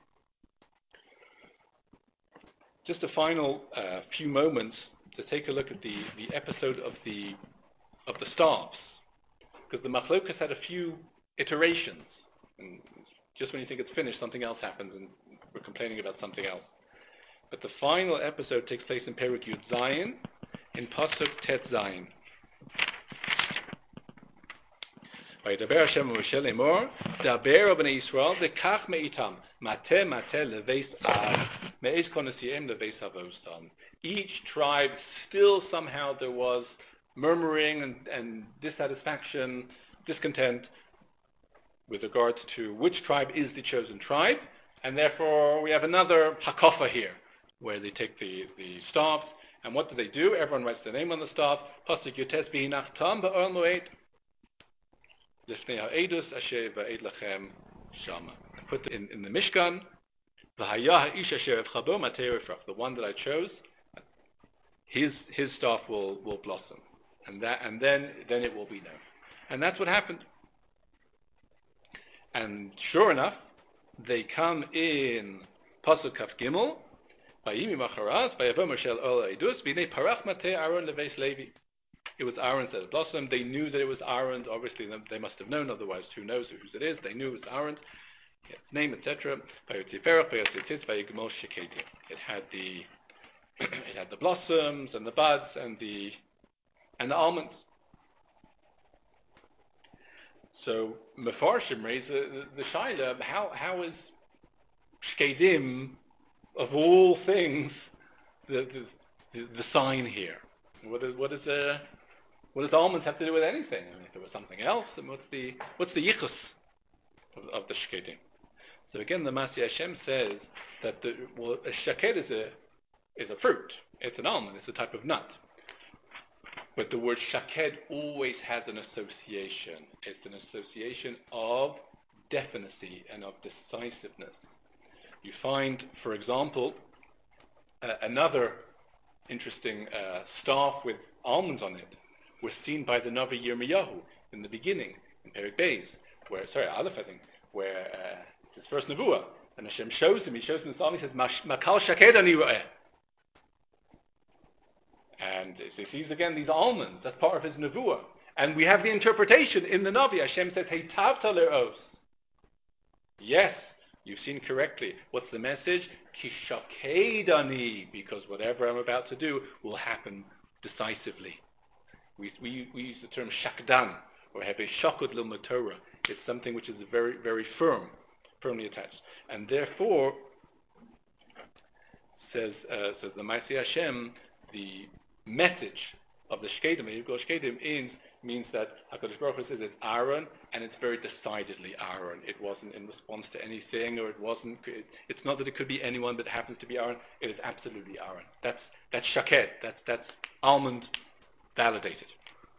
Just a final uh, few moments to take a look at the, the episode of the of the staffs, because the Machlokas had a few iterations, and just when you think it's finished, something else happens, and we're complaining about something else. But the final episode takes place in Perek Yud Zayin, in Pasuk Tet Zayin. Vayidaber Hashem Moshe lemor, daber b'nei Yisrael v'kach me'itam, mateh mateh leveis av, me'ez konasiyem leveis avosam. Each tribe, still somehow there was murmuring and, and dissatisfaction, discontent with regards to which tribe is the chosen tribe, and therefore we have another hakofa here, where they take the, the staffs, and what do they do? Everyone writes their name on the staff. Pasuk Yotes B'hinach Tam Ba'ol Moed Lifnei Ha'edus Asher Va'ed Lachem Shama. I put it in, in the Mishkan. V'hayah Ha'ish Asher Evchabo Matei Refrach. The one that I chose, his his staff will, will blossom, and that and then then it will be known, and that's what happened. And sure enough, they come in Pasuk Kaf Gimel. It was Aaron's that had blossomed. They knew that it was Aaron's. Obviously, they must have known. Otherwise, who knows whose it is? They knew it was Aaron's. Its name, et cetera. It had the it had the blossoms and the buds and the and the almonds. So Mefarshim raise the, the, the shaila: How how is shkedim, of all things, the, the the sign here? What is what is uh, what does almonds have to do with anything? I mean, if it was something else, then what's the what's the yichus of, of the shkedim? So again, the Masi Hashem says that the well, a shaked is a is a fruit. It's an almond. It's a type of nut. But the word shaked always has an association. It's an association of definicy and of decisiveness. You find, for example, uh, another interesting uh, staff with almonds on it was seen by the Navi Yirmiyahu in the beginning, in Perek Beis, where, sorry, Aleph, I think, where uh, it's his first Nevuah, and Hashem shows him, he shows him the almond, he says, Makal shaked ani ro'eh. And he sees again these almonds, that's part of his Nevuah. And we have the interpretation in the Navi, Hashem says, Hey tavta le'os. Yes, you've seen correctly. What's the message? Kishakedani, because whatever I'm about to do will happen decisively. We, we, we use the term shakdan, or have a shakud l'matorah. It's something which is very, very firm, firmly attached. And therefore, says uh, says the Maaseh Hashem, the message of the Shkedim, the Yigdal Shkedim, means, means that HaKadosh Baruch Hu says it's Aaron, and it's very decidedly Aaron. It wasn't in response to anything, or it wasn't, it, it's not that it could be anyone, but it happens to be Aaron. It is absolutely Aaron. That's, that's Shaked, that's, that's almond validated.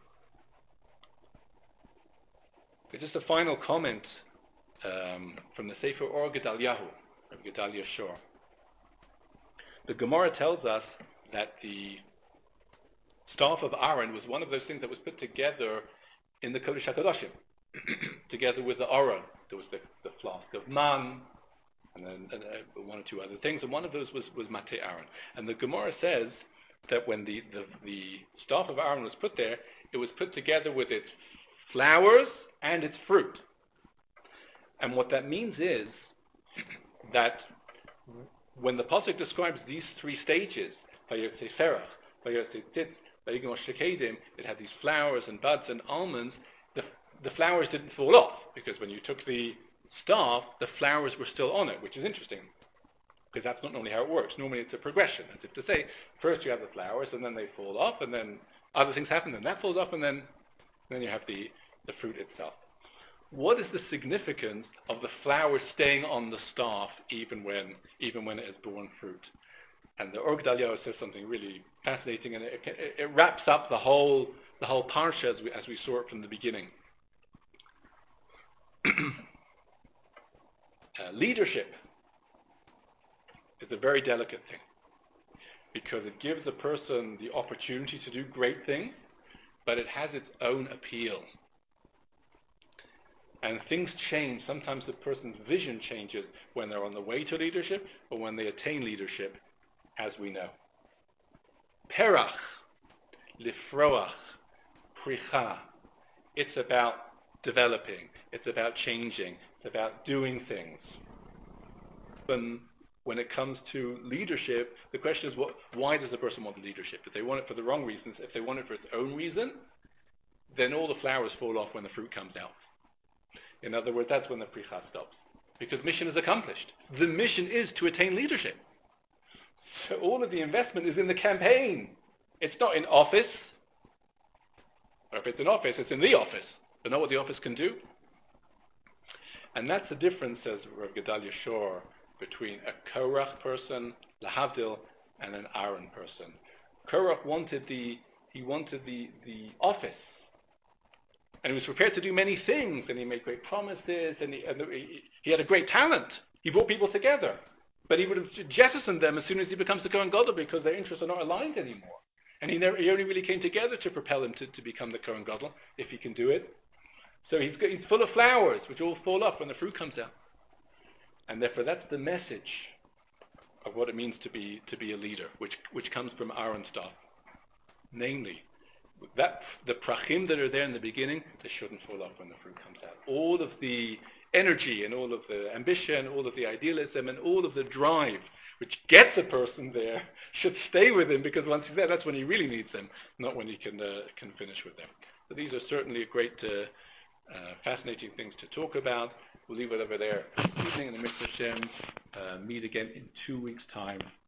But just a final comment um, from the Sefer Or Gedaliahu, of Gedalia Shor. The Gemara tells us that the staff of Aaron was one of those things that was put together in the Kodesh HaKadoshim, together with the Aron. There was the, the flask of man, and then and, uh, one or two other things, and one of those was, was Matei Aaron. And the Gemara says that when the, the, the staff of Aaron was put there, it was put together with its flowers and its fruit. And what that means is that when the pasuk describes these three stages, Vayotze Ferach, Vayotze Tzitz, Vayigmor Shekedim, it had these flowers and buds and almonds. The, the flowers didn't fall off, because when you took the staff, the flowers were still on it, which is interesting, because that's not normally how it works. Normally it's a progression, as if to say, first you have the flowers, and then they fall off, and then other things happen, and that falls off, and then, then you have the, the fruit itself. What is the significance of the flower staying on the staff even when even when it has borne fruit? And the Or Gedaliahu says something really fascinating, and it, it, it wraps up the whole the whole parsha as we, as we saw it from the beginning. uh, leadership is a very delicate thing, because it gives a person the opportunity to do great things, but it has its own appeal. And things change. Sometimes the person's vision changes when they're on the way to leadership or when they attain leadership, as we know. Perach, lifroach, pricha. It's about developing. It's about changing. It's about doing things. When, when it comes to leadership, the question is, what, why does a person want leadership? If they want it for the wrong reasons, if they want it for its own reason, then all the flowers fall off when the fruit comes out. In other words, that's when the pricha stops, because mission is accomplished. The mission is to attain leadership. So all of the investment is in the campaign. It's not in office. Or if it's in office, it's in the office. But know what the office can do? And that's the difference, says Rav Gedalia Shor, between a Korach person, lahavdil, and an Aaron person. Korach wanted the he wanted the, the office. And he was prepared to do many things, and he made great promises, and he, and he, he had a great talent. He brought people together. But he would have jettisoned them as soon as he becomes the Kohen Gadol, because their interests are not aligned anymore. And he, never, he only really came together to propel him to, to become the Kohen Gadol, if he can do it. So he's, he's full of flowers, which all fall off when the fruit comes out. And therefore that's the message of what it means to be to be a leader, which which comes from Aaron's staff. Namely, that the prachim that are there in the beginning, they shouldn't fall off when the fruit comes out. All of the energy and all of the ambition, all of the idealism and all of the drive which gets a person there should stay with him, because once he's there, that's when he really needs them, not when he can uh, can finish with them. So these are certainly a great, uh, uh, fascinating things to talk about. We'll leave it over there this evening, and the Mitzvah Shem uh, meet again in two weeks' time.